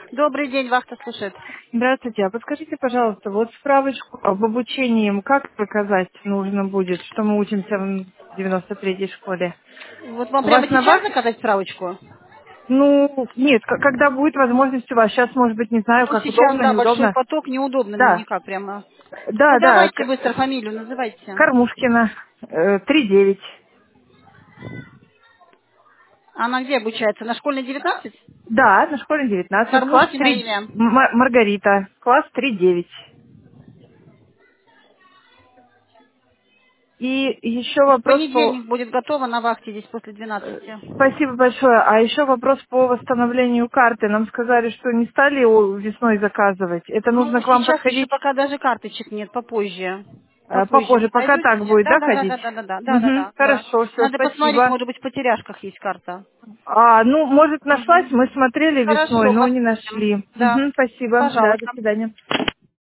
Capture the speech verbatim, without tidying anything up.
Добрый день, вахта слушает. Здравствуйте. А подскажите, пожалуйста, вот справочку об обучении как показать нужно будет, что мы учимся в девяносто третьей школе? Вот вам У прямо вас на сейчас базе? заказать справочку? Ну, нет, к- когда будет возможность у вас. Сейчас, может быть, не знаю, Ну, как сейчас, удобно, да, большой неудобно. поток, неудобно Да, наверняка прямо. Ну, да, да, давайте К- быстро фамилию называйте. Кормушкина, э, три девять. Она где обучается? На школьной девятнадцать? Да, на школе девятнадцать, класс Кормушкина три. имя. Маргарита, класс три девять. И еще В вопрос по... понедельник будет готова на вахте здесь после двенадцати. Спасибо большое. А еще вопрос по восстановлению карты. Нам сказали, что не стали его весной заказывать. Это нужно Ну, к вам сейчас еще подходить пока даже карточек нет, попозже. э, Попозже попозже, вы пока зайдете. так будет, Да, да, да, да, ходить? да, да, да, да, да, да, Угу, да, да. хорошо, все, Надо посмотреть, спасибо. может быть, в потеряшках есть карта. А, ну, может, нашлась, Мгм. мы смотрели весной, Хорошо, но не посмотрим. нашли. Да. Угу, спасибо. Да, до Пожалуйста. свидания.